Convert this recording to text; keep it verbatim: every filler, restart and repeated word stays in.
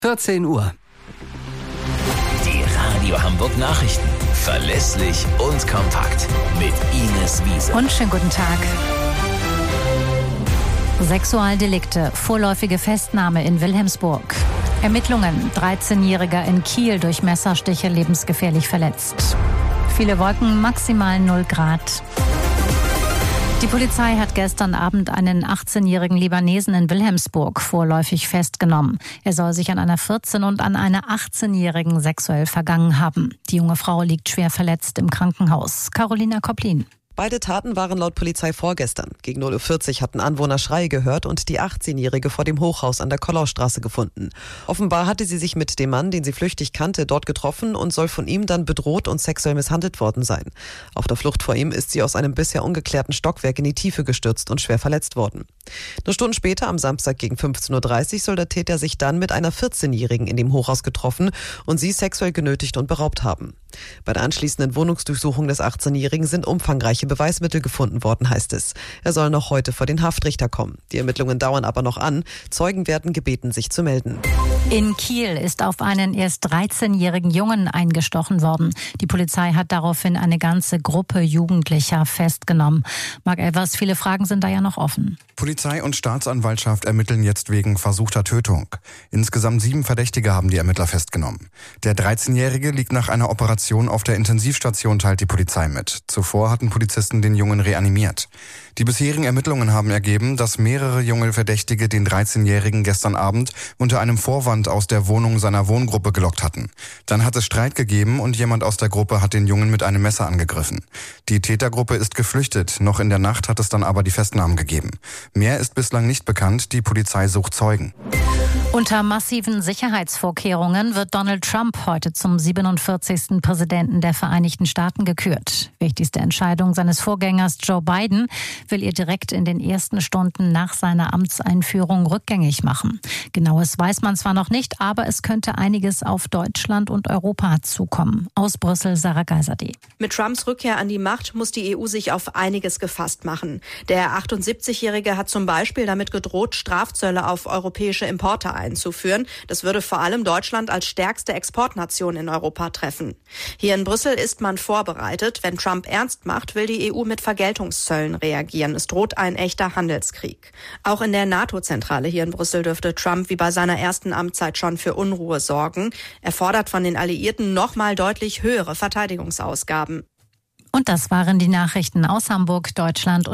vierzehn Uhr. Die Radio Hamburg Nachrichten. Verlässlich und kompakt. Mit Ines Wiese. Und schönen guten Tag. Sexualdelikte, vorläufige Festnahme in Wilhelmsburg. Ermittlungen, dreizehnjähriger in Kiel durch Messerstiche lebensgefährlich verletzt. Viele Wolken, maximal null Grad. Die Polizei hat gestern Abend einen achtzehnjährigen Libanesen in Wilhelmsburg vorläufig festgenommen. Er soll sich an einer vierzehn- und an einer achtzehnjährigen sexuell vergangen haben. Die junge Frau liegt schwer verletzt im Krankenhaus. Carolina Koplin. Beide Taten waren laut Polizei vorgestern. Gegen null Uhr vierzig hatten Anwohner Schreie gehört und die achtzehnjährige vor dem Hochhaus an der Kollaustraße gefunden. Offenbar hatte sie sich mit dem Mann, den sie flüchtig kannte, dort getroffen und soll von ihm dann bedroht und sexuell misshandelt worden sein. Auf der Flucht vor ihm ist sie aus einem bisher ungeklärten Stockwerk in die Tiefe gestürzt und schwer verletzt worden. Nur Stunden später, am Samstag gegen fünfzehn Uhr dreißig, soll der Täter sich dann mit einer vierzehnjährigen in dem Hochhaus getroffen und sie sexuell genötigt und beraubt haben. Bei der anschließenden Wohnungsdurchsuchung des achtzehnjährigen sind umfangreiche Beweismittel gefunden worden, heißt es. Er soll noch heute vor den Haftrichter kommen. Die Ermittlungen dauern aber noch an. Zeugen werden gebeten, sich zu melden. In Kiel ist auf einen erst dreizehnjährigen Jungen eingestochen worden. Die Polizei hat daraufhin eine ganze Gruppe Jugendlicher festgenommen. Marc Elvers, viele Fragen sind da ja noch offen. Polizei und Staatsanwaltschaft ermitteln jetzt wegen versuchter Tötung. Insgesamt sieben Verdächtige haben die Ermittler festgenommen. Der dreizehnjährige liegt nach einer Operation auf der Intensivstation, teilt die Polizei mit. Zuvor hatten Polizisten den Jungen reanimiert. Die bisherigen Ermittlungen haben ergeben, dass mehrere junge Verdächtige den dreizehnjährigen gestern Abend unter einem Vorwand aus der Wohnung seiner Wohngruppe gelockt hatten. Dann hat es Streit gegeben und jemand aus der Gruppe hat den Jungen mit einem Messer angegriffen. Die Tätergruppe ist geflüchtet. Noch in der Nacht hat es dann aber die Festnahmen gegeben. Mehr ist bislang nicht bekannt. Die Polizei sucht Zeugen. Unter massiven Sicherheitsvorkehrungen wird Donald Trump heute zum siebenundvierzigsten Präsidenten der Vereinigten Staaten gekürt. Wichtigste Entscheidung seines Vorgängers Joe Biden will er direkt in den ersten Stunden nach seiner Amtseinführung rückgängig machen. Genaues weiß man zwar noch nicht, aber es könnte einiges auf Deutschland und Europa zukommen. Aus Brüssel, Sarah Geiserde. Mit Trumps Rückkehr an die Macht muss die E U sich auf einiges gefasst machen. Der achtundsiebzigjährige hat zum Beispiel damit gedroht, Strafzölle auf europäische Importe einzuführen. Das würde vor allem Deutschland als stärkste Exportnation in Europa treffen. Hier in Brüssel ist man vorbereitet. Wenn Trump ernst macht, will die E U mit Vergeltungszöllen reagieren. Es droht ein echter Handelskrieg. Auch in der NATO-Zentrale hier in Brüssel dürfte Trump wie bei seiner ersten Amtszeit schon für Unruhe sorgen. Er fordert von den Alliierten nochmal deutlich höhere Verteidigungsausgaben. Und das waren die Nachrichten aus Hamburg, Deutschland und